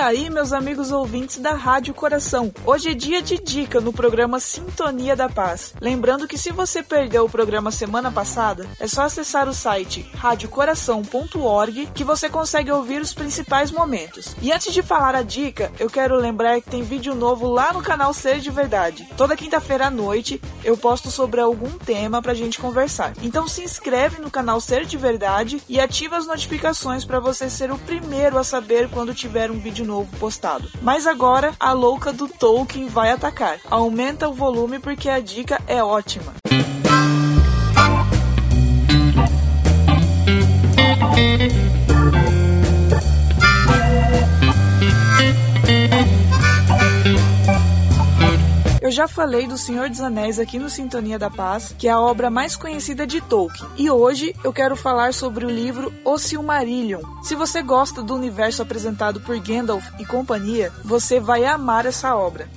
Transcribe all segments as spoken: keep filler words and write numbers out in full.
aí, meus amigos ouvintes da Rádio Coração. Hoje é dia de dica no programa Sintonia da Paz. Lembrando que se você perdeu o programa semana passada, é só acessar o site rádio coração ponto org que você consegue ouvir os principais momentos. E antes de falar a dica, eu quero lembrar que tem vídeo novo lá no canal Ser de Verdade. Toda quinta-feira à noite eu posto sobre algum tema pra gente conversar. Então se inscreve no canal Ser de Verdade e ativa as notificações para você ser o primeiro a saber quando tiver um vídeo novo postado. Mas agora, a louca do Tolkien vai atacar. Aumenta o volume porque a dica é ótima. Eu já falei do Senhor dos Anéis aqui no Sintonia da Paz, que é a obra mais conhecida de Tolkien. E hoje eu quero falar sobre o livro O Silmarillion. Se você gosta do universo apresentado por Gandalf e companhia, você vai amar essa obra.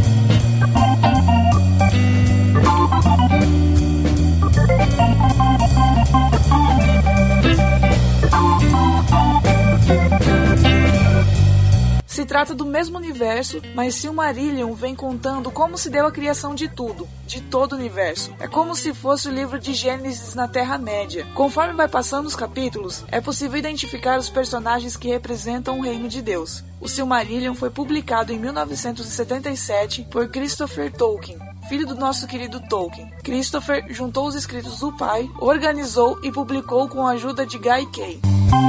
Se trata do mesmo universo, mas Silmarillion vem contando como se deu a criação de tudo, de todo o universo. É como se fosse o livro de Gênesis na Terra-média. Conforme vai passando os capítulos, é possível identificar os personagens que representam o reino de Deus. O Silmarillion foi publicado em mil novecentos e setenta e sete por Christopher Tolkien, filho do nosso querido Tolkien. Christopher juntou os escritos do pai, organizou e publicou com a ajuda de Guy Kay.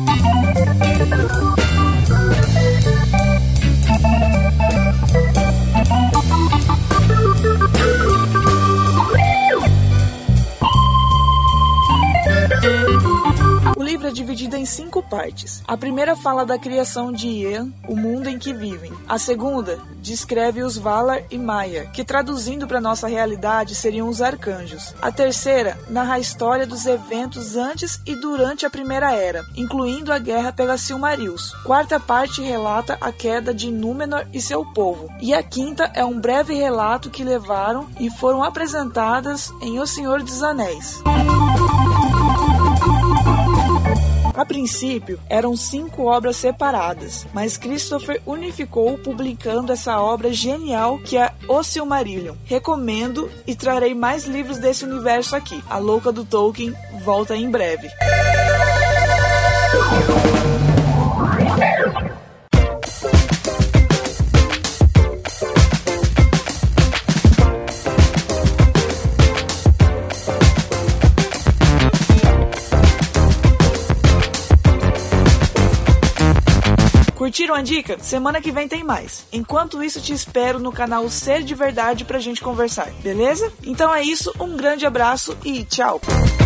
O livro é dividido em cinco partes. A primeira fala da criação de Ian, o mundo em que vivem. A segunda descreve os Valar e Maiar, que traduzindo para nossa realidade seriam os arcanjos. A terceira narra a história dos eventos antes e durante a Primeira Era, incluindo a guerra pelas Silmarils. Quarta parte relata a queda de Númenor e seu povo. E a quinta é um breve relato que levaram e foram apresentadas em O Senhor dos Anéis. A princípio, eram cinco obras separadas, mas Christopher unificou publicando essa obra genial que é O Silmarillion. Recomendo e trarei mais livros desse universo aqui. A louca do Tolkien volta em breve. Curtiram a dica? Semana que vem tem mais. Enquanto isso, te espero no canal Ser de Verdade pra gente conversar, beleza? Então é isso, um grande abraço e tchau!